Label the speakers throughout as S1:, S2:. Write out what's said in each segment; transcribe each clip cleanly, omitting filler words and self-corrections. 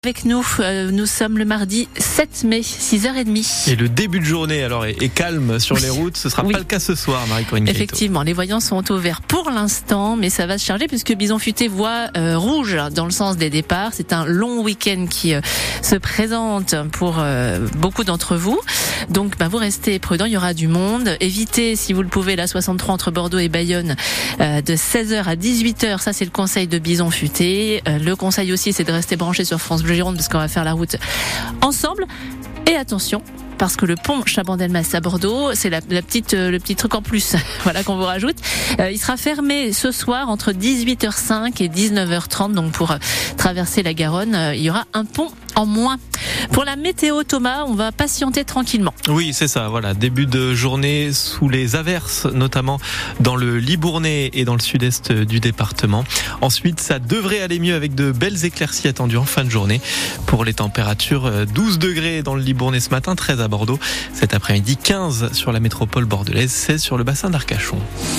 S1: Avec nous, nous sommes le mardi 7 mai, 6h30.
S2: Et le début de journée alors est calme sur les routes. Ce sera pas le cas ce soir, Marie-Corinne Gaëtaut.
S1: Effectivement, les voyants sont au vert pour l'instant, mais ça va se charger puisque Bison Futé voit rouge dans le sens des départs. C'est un long week-end qui se présente pour beaucoup d'entre vous. Donc vous restez prudents, il y aura du monde. Évitez, si vous le pouvez, la 63 entre Bordeaux et Bayonne de 16h à 18h. Ça, c'est le conseil de Bison Futé. Le conseil aussi, c'est de rester branché sur France Bleu Gironde parce qu'on va faire la route ensemble. Et attention, parce que le pont Chabandelmas à Bordeaux, c'est le petit truc en plus, voilà qu'on vous rajoute. Il sera fermé ce soir entre 18h05 et 19h30, donc pour traverser la Garonne, il y aura un pont en moins. Pour la météo, Thomas, on va patienter tranquillement.
S2: Oui, c'est ça, voilà. Début de journée sous les averses, notamment dans le Libournais et dans le sud-est du département. Ensuite, ça devrait aller mieux avec de belles éclaircies attendues en fin de journée. Pour les températures, 12 degrés dans le Libournais ce matin, 13 à Bordeaux. Cet après-midi, 15 sur la métropole bordelaise, 16 sur le bassin d'Arcachon.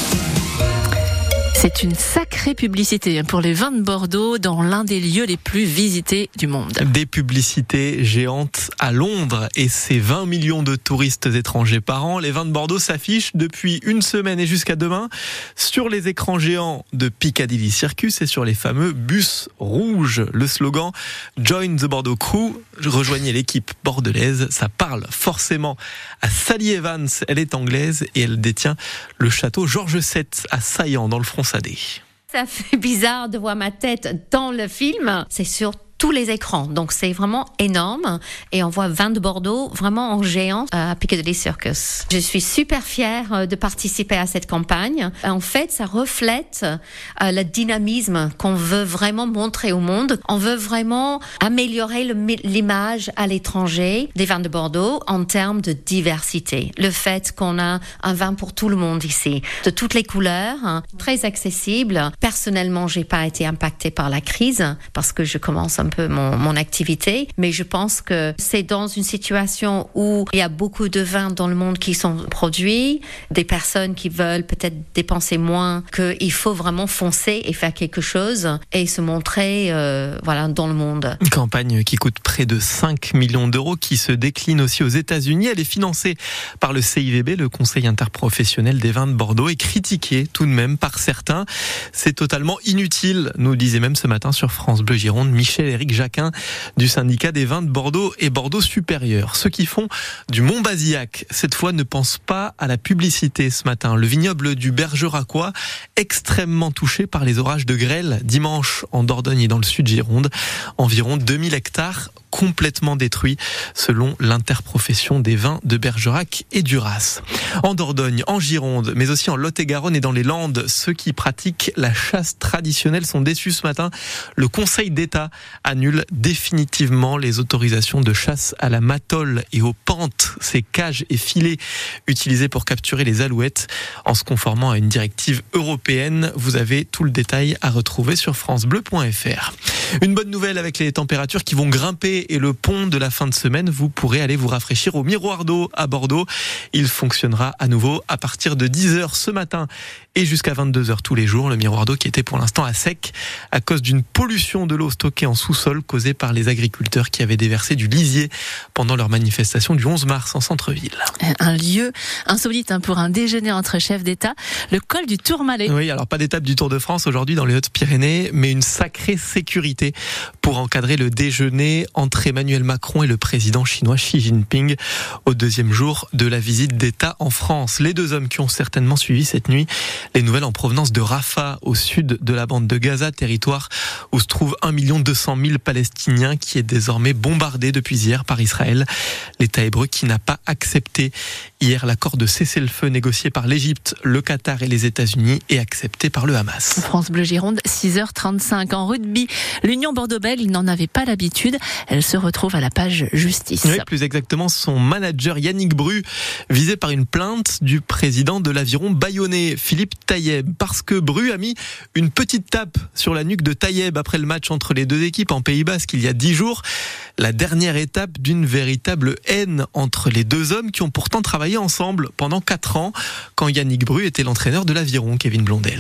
S1: C'est une sacrée publicité pour les vins de Bordeaux dans l'un des lieux les plus visités du monde.
S2: Des publicités géantes à Londres et ses 20 millions de touristes étrangers par an. Les vins de Bordeaux s'affichent depuis une semaine et jusqu'à demain sur les écrans géants de Piccadilly Circus et sur les fameux bus rouges. Le slogan « Join the Bordeaux Crew », rejoignez l'équipe bordelaise. Ça parle forcément à Sally Evans. Elle est anglaise et elle détient le château Georges VII à Saillant dans le Fronçadé.
S3: Ça fait bizarre de voir ma tête dans le film. C'est sur tous les écrans, donc c'est vraiment énorme et on voit vin de Bordeaux vraiment en géant à Piccadilly Circus. Je suis super fière de participer à cette campagne. En fait, ça reflète le dynamisme qu'on veut vraiment montrer au monde. On veut vraiment améliorer l'image à l'étranger des vins de Bordeaux en termes de diversité. Le fait qu'on a un vin pour tout le monde ici, de toutes les couleurs, très accessible. Personnellement, j'ai pas été impactée par la crise parce que je commence un peu mon activité, mais je pense que c'est dans une situation où il y a beaucoup de vins dans le monde qui sont produits, des personnes qui veulent peut-être dépenser moins, qu'il faut vraiment foncer et faire quelque chose et se montrer dans le monde.
S2: Une campagne qui coûte près de 5 millions d'euros, qui se décline aussi aux États-Unis. Elle est financée par le CIVB, le Conseil interprofessionnel des vins de Bordeaux, et critiquée tout de même par certains. C'est totalement inutile, nous disait même ce matin sur France Bleu Gironde Michel-Éric Jacquin du syndicat des vins de Bordeaux et Bordeaux Supérieur. Ceux qui font du Montbazillac, cette fois, ne pensent pas à la publicité ce matin. Le vignoble du Bergeracois, extrêmement touché par les orages de grêle dimanche en Dordogne et dans le sud Gironde. Environ 2000 hectares complètement détruits selon l'interprofession des vins de Bergerac et d'Uras. En Dordogne, en Gironde, mais aussi en Lot-et-Garonne et dans les Landes, ceux qui pratiquent la chasse traditionnelle sont déçus ce matin. Le Conseil d'État annule définitivement les autorisations de chasse à la matole et aux pentes, ces cages et filets utilisés pour capturer les alouettes, en se conformant à une directive européenne. Vous avez tout le détail à retrouver sur francebleu.fr. Une bonne nouvelle avec les températures qui vont grimper et le pont de la fin de semaine, vous pourrez aller vous rafraîchir au Miroir d'eau à Bordeaux. Il fonctionnera à nouveau à partir de 10h ce matin et jusqu'à 22h tous les jours. Le Miroir d'eau qui était pour l'instant à sec à cause d'une pollution de l'eau stockée en sous-sol causée par les agriculteurs qui avaient déversé du lisier pendant leur manifestation du 11 mars en centre-ville.
S1: Un lieu insolite pour un déjeuner entre chefs d'État, le col du Tourmalet.
S2: Oui, alors pas d'étape du Tour de France aujourd'hui dans les Hautes-Pyrénées, mais une sacrée sécurité pour encadrer le déjeuner entre Emmanuel Macron et le président chinois Xi Jinping au deuxième jour de la visite d'État en France. Les deux hommes qui ont certainement suivi cette nuit les nouvelles en provenance de Rafah, au sud de la bande de Gaza, territoire où se trouve 1 200 000 Palestiniens, qui est désormais bombardé depuis hier par Israël. L'État hébreu qui n'a pas accepté hier l'accord de cessez-le-feu négocié par l'Égypte, le Qatar et les États-Unis et accepté par le Hamas.
S1: France Bleu Gironde, 6h35. En rugby, l'Union Bordeaux-Bègles n'en avait pas l'habitude. Elle se retrouve à la page justice.
S2: Oui, plus exactement, son manager Yannick Bru, visé par une plainte du président de l'Aviron bayonnais, Philippe Taïeb, parce que Bru a mis une petite tape sur la nuque de Taïeb après le match entre les deux équipes en Pays Basque il y a 10 jours. La dernière étape d'une véritable haine entre les deux hommes qui ont pourtant travaillé ensemble pendant 4 ans quand Yannick Bru était l'entraîneur de l'Aviron, Kevin Blondel.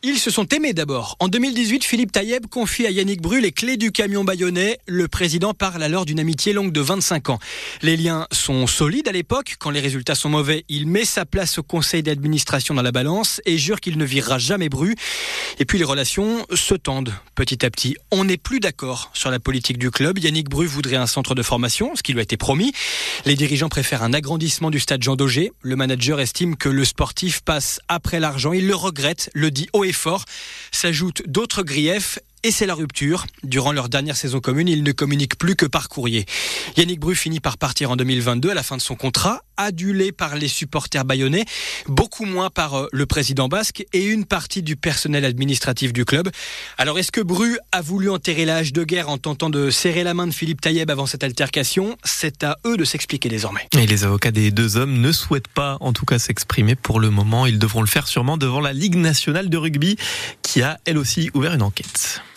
S4: Ils se sont aimés d'abord. En 2018, Philippe Taïeb confie à Yannick Bru les clés du camion bayonnais. Le président parle alors d'une amitié longue de 25 ans. Les liens sont solides à l'époque. Quand les résultats sont mauvais, il met sa place au conseil d'administration dans la balance et jure qu'il ne virera jamais Bru. Et puis les relations se tendent petit à petit. On n'est plus d'accord sur la politique du club. Yannick Bru voudrait un centre de formation, ce qui lui a été promis. Les dirigeants préfèrent un agrandissement du stade Jean Daugé. Le manager estime que le sportif passe après l'argent. Il le regrette, le dit haut et fort. S'ajoutent d'autres griefs et c'est la rupture. Durant leur dernière saison commune, ils ne communiquent plus que par courrier. Yannick Bru finit par partir en 2022 à la fin de son contrat, adulé par les supporters bayonnais, beaucoup moins par le président basque et une partie du personnel administratif du club. Alors est-ce que Bru a voulu enterrer la hache de guerre en tentant de serrer la main de Philippe Taïeb avant cette altercation ? C'est à eux de s'expliquer désormais.
S2: Et les avocats des deux hommes ne souhaitent pas en tout cas s'exprimer pour le moment. Ils devront le faire sûrement devant la Ligue nationale de rugby qui a elle aussi ouvert une enquête.